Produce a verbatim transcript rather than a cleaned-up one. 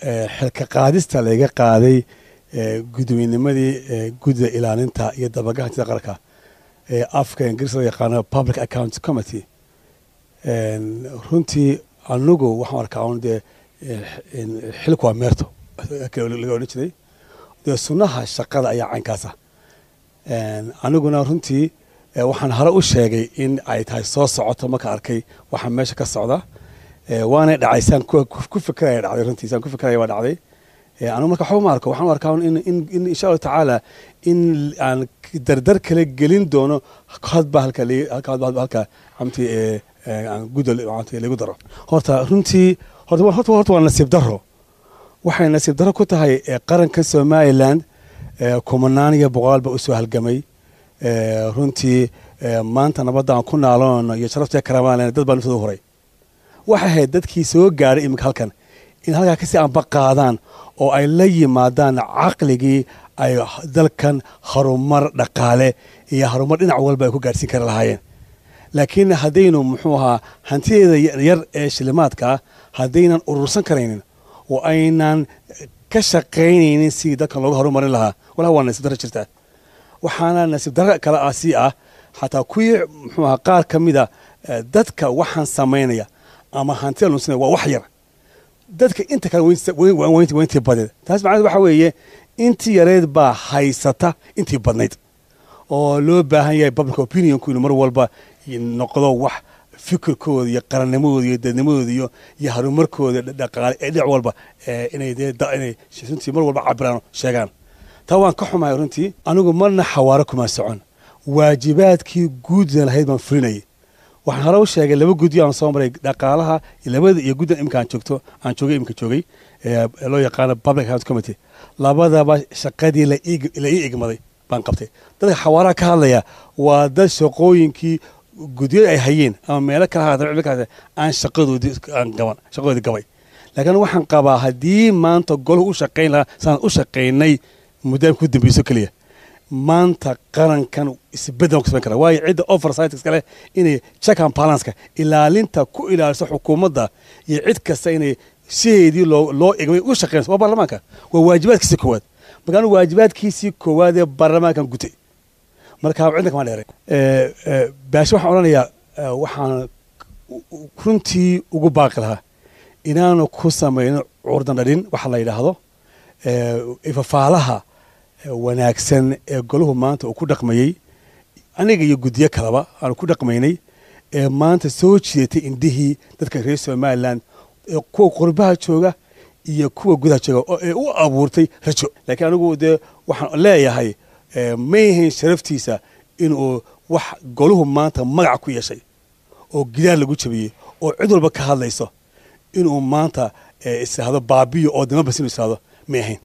xilka qaadista laga qaaday gudweynimadii gudda ilaalinta iyo dabagaxanta qaranka ee afka Ingiriis loo yaqaan Public Accounts Committee runtii anagu waxaan arkaa in de xilku waa meerto laga oran jiray de sunaha shaqada ayaa caynkaas ah anaguna runtii waxaan hore u sheegay in ay tahay soo socoto marka arkay waxa meesha ka socda waana dhacaysaan ku fikiraya dhacday runtii saan ku fikiraya waa dhacday anu marka xuma arko waxaan arkaa in in insha Allah taala in aan dardar kale gelin doono hadba halka halka halka amti aan gudal amti lagu daro horta runtii horta horta horta waa nasiib daro waxay nasiib daro ku tahay qaranka Somaliland kumanaan iyo boqolba u soo halgamay runtii maanta nabadaan ku naaloon iyo sharafta karaamaana dad baan soo horay waxa dadkii soo gaaray imika halkan in halka ka si aan baqaadaan oo ay la yimaadaan aqligii ay dalkan horumar dhaqaale iyo horumar dhinac walba ay ku gaarsiin kara lahaayeen laakiin hadaynu muxuu ahaa hantiyeeda yar ee shilimaadka hadaynan urursan kareynin oo aynan ka shaqeynaynin si dalkan looga horumarin lahaa walaa waa nasiib daro jirta waxaana nasiib daro kala aasi ah xataa kuwii muxuu ahaa qaar kamida dadka waxaan sameynaya ama hantiya lunsan waa wax yar dadka inta kale weyn weyn weyn badid taas macnaheedu waxa weeye intii yareed baa haysata intii badnayd oo loo baahan yahay public opinion ku mar walba noqdo wax fikirkooda iyo qarannimadooda iyo dadnimadooda iyo iyo horumarkooda dhaqaale ee dhinac walba inay inay runtii mar walba cabiraan sheegaan taa waan ka xumahay runtii anigu marna xawaaro kuma socon waajibaadkii guud lahayd baan fulinay waxaan hore u sheegay laba guddi aan soo maray dhaqaalaha labada iyo guddan imkaan joogto aan joogay imka joogay ee loo yaqaan Public Accounts Committee labadaba shaqadii la ila igmaday baan qabtay dadka xawaaraha ka hadlaya waa dad shaqooyinkii guddiyo ay hayeen ama meelo kala hadalka aan shaqadoodii aan gaban shaqadoodii gabay laakiin waxaan qabaa hadii maanta goluhu u shaqeyn lahaa saan u shaqeynay muddo ku dambayso kaliya maanta qarankan isbedel ku sameyn kara way cid oversight iskale inay check and balance ka ilaalinta ku ilaaliso xukuumadda iyo cid kasta inay sideedii loo loo igmay u shaqeynayso waa baarlamaanka waa waajibaadkiisa koowaad markaan waajibaadkiisii koowaad ee baarlamaankan gutay marka cidna kama dheeray ee baash waxaan oranayaa waxaan runtii ugu baaqi lahaa inaanu ku sameeyno curdan dhalin waxa la yiraahdo ee ifafaalaha wanaagsan ee goluhu maanta uu ku dhaqmayay aniga iyo guddiyo kalaba aan ku dhaqmaynay ee maanta soo jeetay indihii dadka reer Somaliland ee kuwa qurbaha jooga iyo kuwa gudaha jooga oo ay u abuurtay rajo laakiin anigu de waxaan leeyahay ma yahay sharaftiisa inuu wax goluhu maanta magac ku yeeshay oo gidaar lagu jabiyay oo cid walba ka hadlayso inuu maanta isaado baabiyo oo dama basin isaado ma yahay